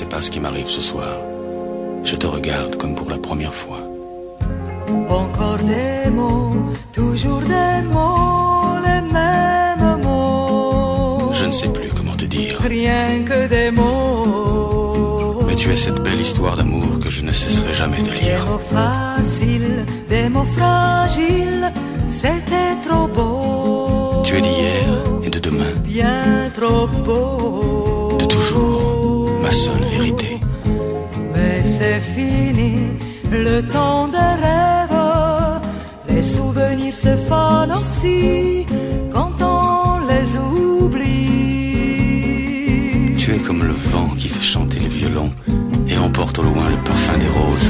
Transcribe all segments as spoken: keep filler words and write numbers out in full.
sais pas ce qui m'arrive ce soir. Je te regarde comme pour la première fois. Encore des mots, toujours des mots, les mêmes mots. Je ne sais plus comment te dire. Rien que des mots. Mais tu es cette belle histoire d'amour que je ne cesserai jamais de lire. Des mots faciles, des mots fragiles, c'était trop beau. Tu es d'hier et de demain. Bien trop beau. De toujours, ma seule vérité. Mais c'est fini, le temps des rêves. Les souvenirs se fanent aussi quand on les oublie. Tu es comme le vent qui fait chanter le violon et emporte au loin le parfum des roses.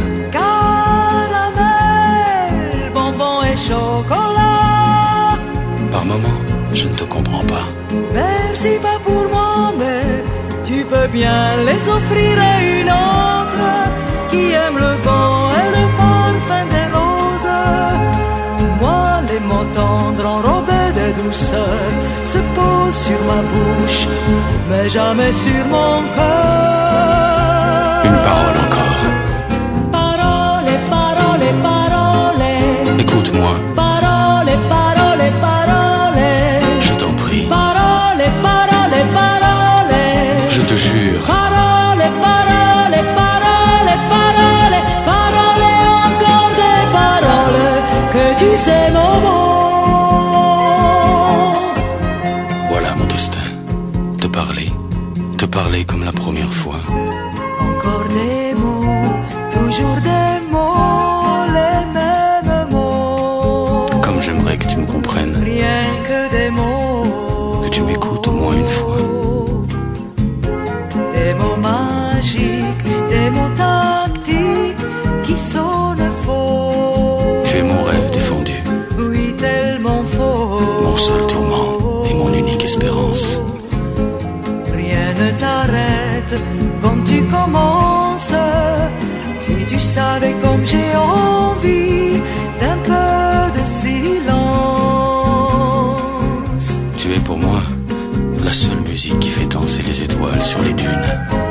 Caramel, bonbon et chocolat. Par moments, je ne te comprends pas. Merci pas pour moi, mais tu peux bien les offrir à une autre qui aime le vent et le parfum des roses. Moi, les mots tendres enrobés de douceur se posent sur ma bouche, mais jamais sur mon cœur. Une parole encore. Parole, parole, parole. Écoute-moi. Parole, parole, parole. Je t'en prie. Parole, parole, parole. Je te jure. Parole, parole, parole, parole. Parole, encore des paroles que tu sais mon mot. Voilà mon destin. Te parler. Te parler comme la première fois. Encore des mots, toujours des mots, les mêmes mots. Comme j'aimerais que tu me comprennes. Rien que des mots. Que tu m'écoutes au moins une fois. Des mots magiques, des mots tactiques qui sonnent faux. Tu es mon rêve défendu. Oui, tellement faux. Mon seul tourment et mon unique espérance. Rien ne t'arrête quand tu commences. Si tu savais comme j'ai envie d'un peu de silence. Tu es pour moi la seule musique qui fait danser les étoiles sur les dunes.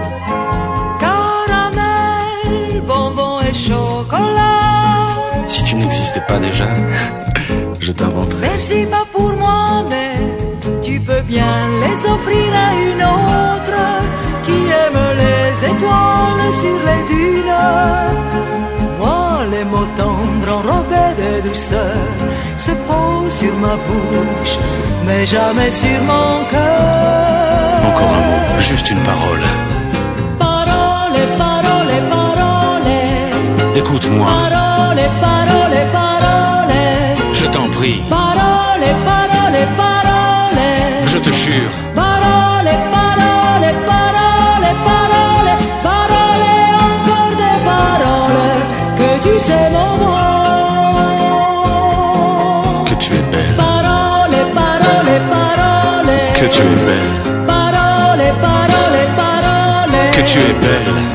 Caramel, bonbon et chocolat. Si tu n'existais pas déjà, je t'inventerais. Merci pas pour moi, mais tu peux bien les offrir à une autre qui aime les étoiles sur les dunes. Moi, les mots tendres enrobés de douceur se posent sur ma bouche, mais jamais sur mon cœur. Encore un mot, juste une parole. Parole, parole, parole. Écoute-moi. Parole, parole, parole. Je t'en prie. Parole, parole, parole. Je te jure. Parole, parole, parole, parole. Parole, encore des paroles que tu sais mon mot. Que tu es belle. Parole, parole, parole. Que tu es belle. Parole, parole, parole. Que tu es belle.